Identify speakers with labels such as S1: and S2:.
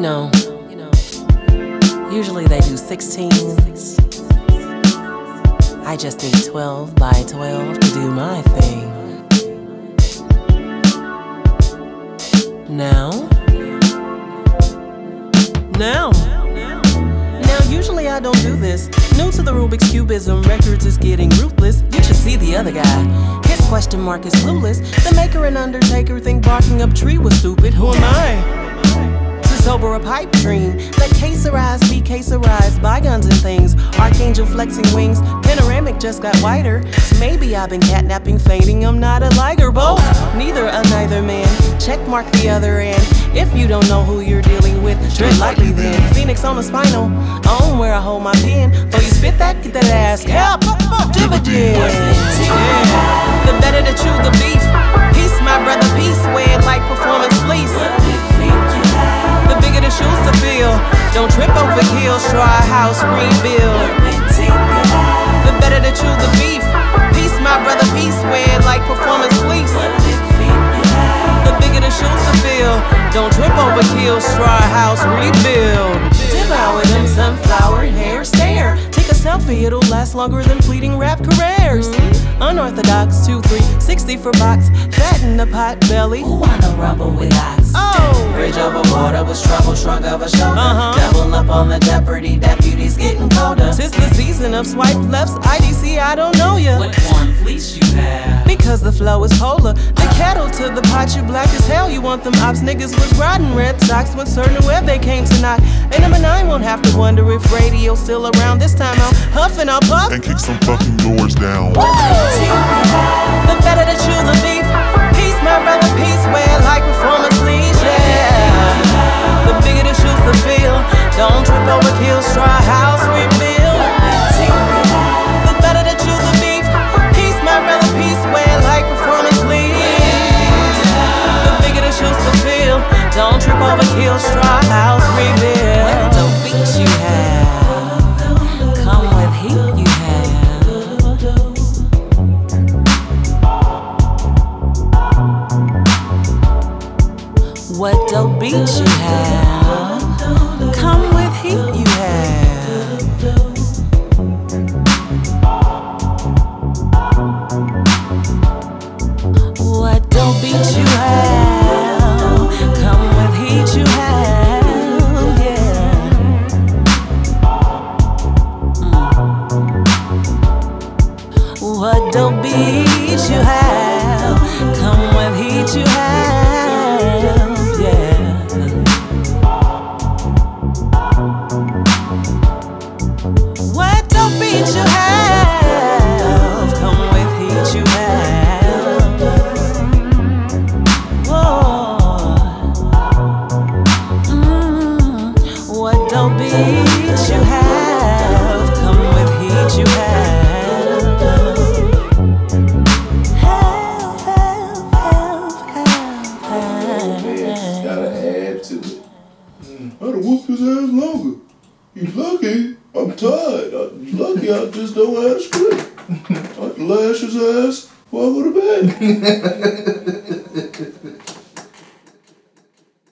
S1: know, usually they do 16. I just need 12 by 12 to do my thing. Now, usually I don't do this. New to the Rubik's Cubism, records is getting ruthless. You should see the other guy. His question mark is clueless. The maker and undertaker think barking up tree was stupid. Who am I? Sober a pipe dream. Let Caesarize be Caesarized. Bygones and things. Archangel flexing wings. Panoramic just got wider. So maybe I've been catnapping, fainting. I'm not a liger. Both. Neither a neither man. Check mark the other end. If you don't know who you're dealing with, tread lightly then. Phoenix on the spinal. On where I hold my pen. Before you spit that, get that ass. Help. Dividend. Yeah. The better to chew the beef. Peace, my brother. Peace. Wear it like performance fleece. The bigger the shoes to fill. Don't trip over heels, try a house rebuild. The better to chew the beef. Peace, my brother, peace. Wear it like performance fleece. The bigger the shoes to fill. Don't trip over heels, try a house rebuild. Devour them sunflower hair stare. Take a selfie, it'll last longer than fleeting rap careers. Unorthodox, 2, 3, 60 for box. Fat in the pot belly.
S2: Who wanna rumble with ox?
S1: Oh!
S2: Bridge over water was trouble, shrug of a shoulder. Double up on the jeopardy, deputies getting colder.
S1: Tis the season of swipe lefts, IDC, I don't know ya.
S2: What corn fleece you have?
S1: Because the flow is polar. The kettle to the pot, you black as hell. You want them ops niggas was riding Red Sox when certain where they came tonight. And number 9 won't have to wonder if radio's still around. This time I'll huff and I'll puff
S3: and kick some fucking doors down.
S1: The better to chew the beef. Peace, my brother, peace. Wear like performance please, yeah. The bigger the shoes to fill. Don't trip over kills, try house rebuild. The better to chew the beef. Peace, my brother, peace. Wear like performance please. The bigger the shoes to fill. Don't trip over kills, try house rebuild. What the beats you have? Come with heat you have. What dope beats you have? Come with heat you have. What dope beats you have? Come with heat you have, yeah. What dope beats you have? Come with heat you have. What dope beat you have? Come with heat you have. Whoa. What dope beat you have? Come with heat you have.
S4: Gotta add to it. I'd have whooped his ass longer. He's lucky. I'm tired. He's lucky I just don't have a script. I'd lash his ass while I go to bed.